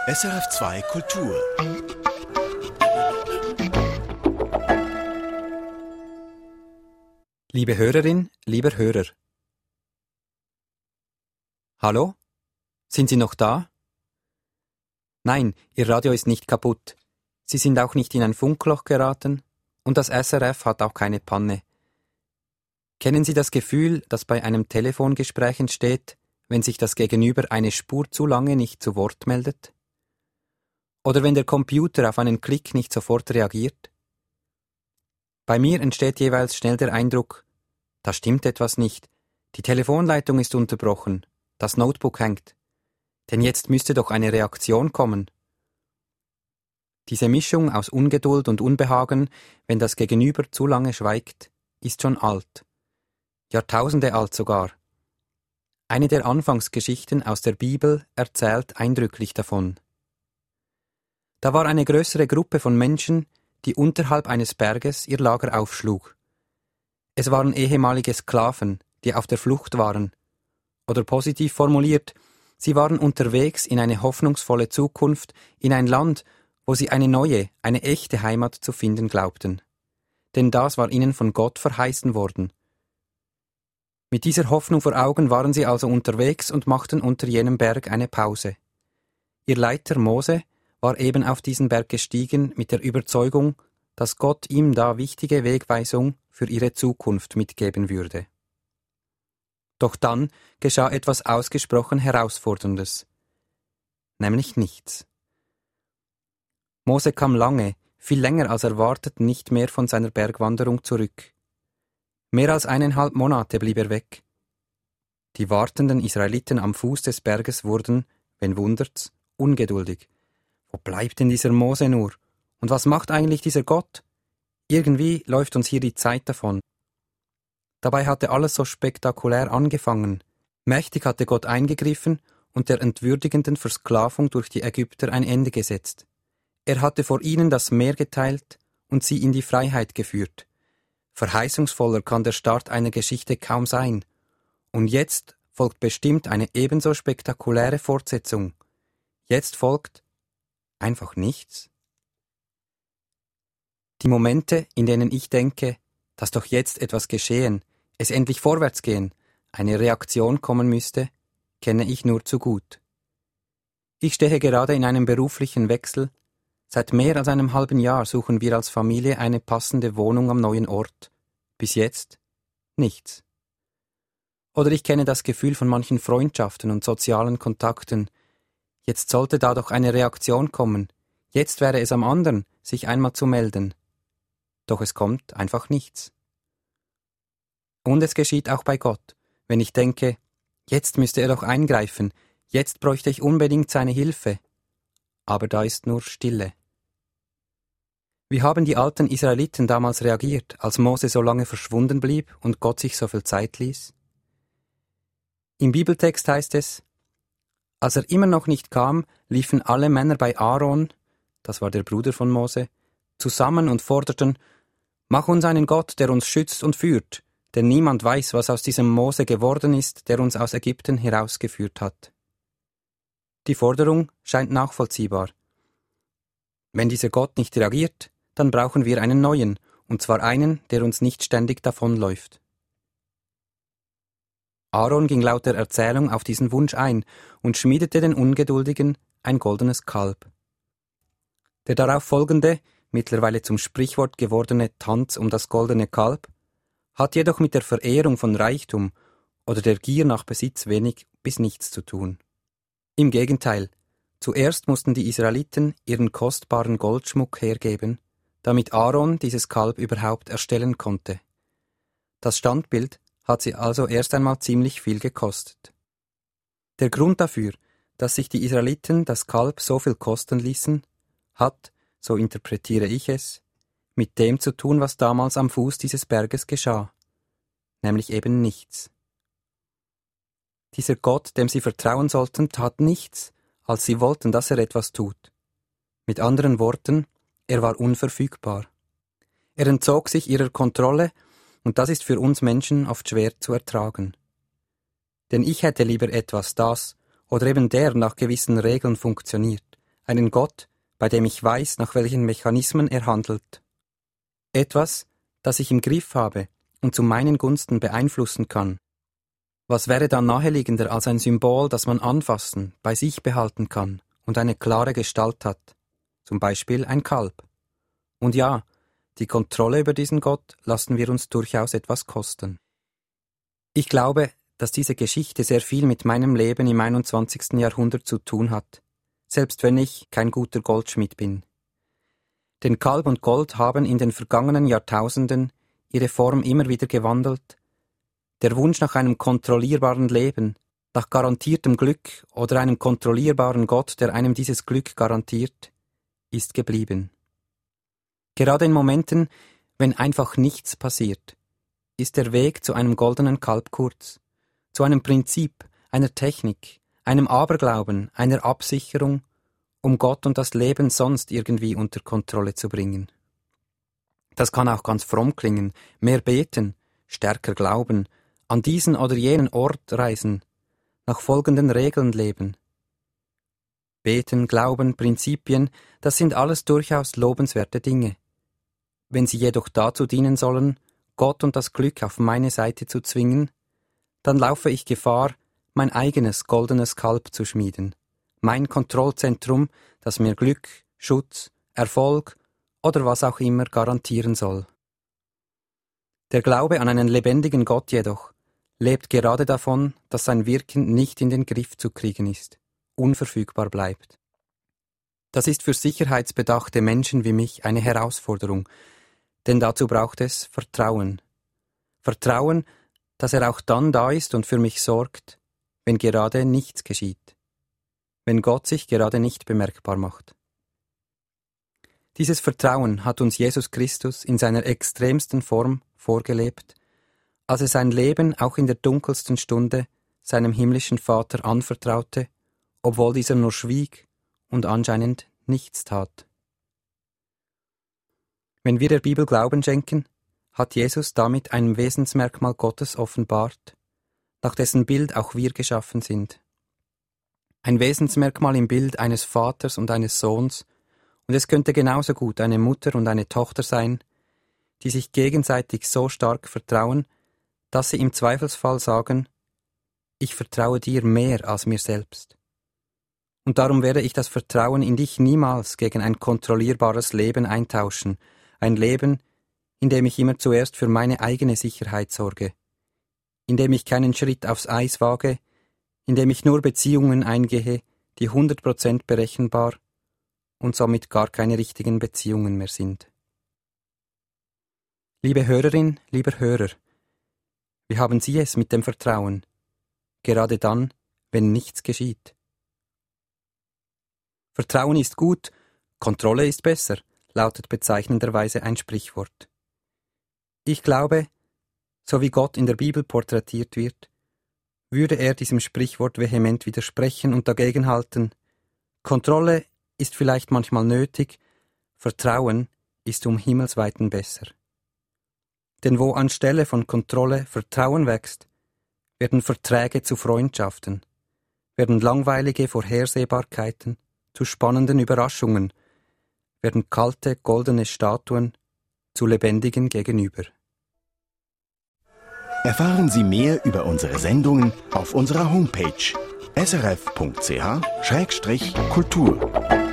SRF2 Kultur. Liebe Hörerin, lieber Hörer. Hallo? Sind Sie noch da? Nein, Ihr Radio ist nicht kaputt. Sie sind auch nicht in ein Funkloch geraten und das SRF hat auch keine Panne. Kennen Sie das Gefühl, das bei einem Telefongespräch entsteht, wenn sich das Gegenüber eine Spur zu lange nicht zu Wort meldet? Oder wenn der Computer auf einen Klick nicht sofort reagiert? Bei mir entsteht jeweils schnell der Eindruck, da stimmt etwas nicht, die Telefonleitung ist unterbrochen, das Notebook hängt. Denn jetzt müsste doch eine Reaktion kommen. Diese Mischung aus Ungeduld und Unbehagen, wenn das Gegenüber zu lange schweigt, ist schon alt. Jahrtausende alt sogar. Eine der Anfangsgeschichten aus der Bibel erzählt eindrücklich davon. Da war eine größere Gruppe von Menschen, die unterhalb eines Berges ihr Lager aufschlug. Es waren ehemalige Sklaven, die auf der Flucht waren. Oder positiv formuliert, sie waren unterwegs in eine hoffnungsvolle Zukunft, in ein Land, wo sie eine neue, eine echte Heimat zu finden glaubten. Denn das war ihnen von Gott verheißen worden. Mit dieser Hoffnung vor Augen waren sie also unterwegs und machten unter jenem Berg eine Pause. Ihr Leiter Mose war eben auf diesen Berg gestiegen mit der Überzeugung, dass Gott ihm da wichtige Wegweisung für ihre Zukunft mitgeben würde. Doch dann geschah etwas ausgesprochen Herausforderndes, nämlich nichts. Mose kam lange, viel länger als erwartet, nicht mehr von seiner Bergwanderung zurück. Mehr als 1,5 Monate blieb er weg. Die wartenden Israeliten am Fuß des Berges wurden, wen wundert's, ungeduldig. Wo bleibt denn dieser Mose nur? Und was macht eigentlich dieser Gott? Irgendwie läuft uns hier die Zeit davon. Dabei hatte alles so spektakulär angefangen. Mächtig hatte Gott eingegriffen und der entwürdigenden Versklavung durch die Ägypter ein Ende gesetzt. Er hatte vor ihnen das Meer geteilt und sie in die Freiheit geführt. Verheißungsvoller kann der Start einer Geschichte kaum sein. Und jetzt folgt bestimmt eine ebenso spektakuläre Fortsetzung. Jetzt folgt einfach nichts. Die Momente, in denen ich denke, dass doch jetzt etwas geschehen, es endlich vorwärts gehen, eine Reaktion kommen müsste, kenne ich nur zu gut. Ich stehe gerade in einem beruflichen Wechsel. Seit mehr als einem halben Jahr suchen wir als Familie eine passende Wohnung am neuen Ort. Bis jetzt nichts. Oder ich kenne das Gefühl von manchen Freundschaften und sozialen Kontakten. Jetzt sollte da doch eine Reaktion kommen. Jetzt wäre es am anderen, sich einmal zu melden. Doch es kommt einfach nichts. Und es geschieht auch bei Gott, wenn ich denke, jetzt müsste er doch eingreifen, jetzt bräuchte ich unbedingt seine Hilfe. Aber da ist nur Stille. Wie haben die alten Israeliten damals reagiert, als Mose so lange verschwunden blieb und Gott sich so viel Zeit ließ? Im Bibeltext heißt es, als er immer noch nicht kam, liefen alle Männer bei Aaron, das war der Bruder von Mose, zusammen und forderten, mach uns einen Gott, der uns schützt und führt, denn niemand weiß, was aus diesem Mose geworden ist, der uns aus Ägypten herausgeführt hat. Die Forderung scheint nachvollziehbar. Wenn dieser Gott nicht reagiert, dann brauchen wir einen neuen, und zwar einen, der uns nicht ständig davonläuft. Aaron ging laut der Erzählung auf diesen Wunsch ein und schmiedete den Ungeduldigen ein goldenes Kalb. Der darauf folgende, mittlerweile zum Sprichwort gewordene Tanz um das goldene Kalb hat jedoch mit der Verehrung von Reichtum oder der Gier nach Besitz wenig bis nichts zu tun. Im Gegenteil, zuerst mussten die Israeliten ihren kostbaren Goldschmuck hergeben, damit Aaron dieses Kalb überhaupt erstellen konnte. Das Standbild hat sie also erst einmal ziemlich viel gekostet. Der Grund dafür, dass sich die Israeliten das Kalb so viel kosten ließen, hat, so interpretiere ich es, mit dem zu tun, was damals am Fuß dieses Berges geschah, nämlich eben nichts. Dieser Gott, dem sie vertrauen sollten, tat nichts, als sie wollten, dass er etwas tut. Mit anderen Worten, er war unverfügbar. Er entzog sich ihrer Kontrolle, und das ist für uns Menschen oft schwer zu ertragen. Denn ich hätte lieber etwas, das oder eben der nach gewissen Regeln funktioniert, einen Gott, bei dem ich weiß, nach welchen Mechanismen er handelt. Etwas, das ich im Griff habe und zu meinen Gunsten beeinflussen kann. Was wäre dann naheliegender als ein Symbol, das man anfassen, bei sich behalten kann und eine klare Gestalt hat, zum Beispiel ein Kalb. Und ja, die Kontrolle über diesen Gott lassen wir uns durchaus etwas kosten. Ich glaube, dass diese Geschichte sehr viel mit meinem Leben im 21. Jahrhundert zu tun hat, selbst wenn ich kein guter Goldschmied bin. Denn Kalb und Gold haben in den vergangenen Jahrtausenden ihre Form immer wieder gewandelt. Der Wunsch nach einem kontrollierbaren Leben, nach garantiertem Glück oder einem kontrollierbaren Gott, der einem dieses Glück garantiert, ist geblieben. Gerade in Momenten, wenn einfach nichts passiert, ist der Weg zu einem goldenen Kalb kurz, zu einem Prinzip, einer Technik, einem Aberglauben, einer Absicherung, um Gott und das Leben sonst irgendwie unter Kontrolle zu bringen. Das kann auch ganz fromm klingen, mehr beten, stärker glauben, an diesen oder jenen Ort reisen, nach folgenden Regeln leben. Beten, Glauben, Prinzipien, das sind alles durchaus lobenswerte Dinge. Wenn sie jedoch dazu dienen sollen, Gott und das Glück auf meine Seite zu zwingen, dann laufe ich Gefahr, mein eigenes goldenes Kalb zu schmieden, mein Kontrollzentrum, das mir Glück, Schutz, Erfolg oder was auch immer garantieren soll. Der Glaube an einen lebendigen Gott jedoch lebt gerade davon, dass sein Wirken nicht in den Griff zu kriegen ist, unverfügbar bleibt. Das ist für sicherheitsbedachte Menschen wie mich eine Herausforderung, denn dazu braucht es Vertrauen. Vertrauen, dass er auch dann da ist und für mich sorgt, wenn gerade nichts geschieht, wenn Gott sich gerade nicht bemerkbar macht. Dieses Vertrauen hat uns Jesus Christus in seiner extremsten Form vorgelebt, als er sein Leben auch in der dunkelsten Stunde seinem himmlischen Vater anvertraute, obwohl dieser nur schwieg und anscheinend nichts tat. Wenn wir der Bibel Glauben schenken, hat Jesus damit ein Wesensmerkmal Gottes offenbart, nach dessen Bild auch wir geschaffen sind. Ein Wesensmerkmal im Bild eines Vaters und eines Sohns, und es könnte genauso gut eine Mutter und eine Tochter sein, die sich gegenseitig so stark vertrauen, dass sie im Zweifelsfall sagen, ich vertraue dir mehr als mir selbst. Und darum werde ich das Vertrauen in dich niemals gegen ein kontrollierbares Leben eintauschen, ein Leben, in dem ich immer zuerst für meine eigene Sicherheit sorge, in dem ich keinen Schritt aufs Eis wage, in dem ich nur Beziehungen eingehe, die 100% berechenbar und somit gar keine richtigen Beziehungen mehr sind. Liebe Hörerin, lieber Hörer, wie haben Sie es mit dem Vertrauen, gerade dann, wenn nichts geschieht? Vertrauen ist gut, Kontrolle ist besser, lautet bezeichnenderweise ein Sprichwort. Ich glaube, so wie Gott in der Bibel porträtiert wird, würde er diesem Sprichwort vehement widersprechen und dagegenhalten, Kontrolle ist vielleicht manchmal nötig, Vertrauen ist um Himmelsweiten besser. Denn wo anstelle von Kontrolle Vertrauen wächst, werden Verträge zu Freundschaften, werden langweilige Vorhersehbarkeiten zu spannenden Überraschungen, werden kalte, goldene Statuen zu lebendigen Gegenüber. Erfahren Sie mehr über unsere Sendungen auf unserer Homepage srf.ch/kultur.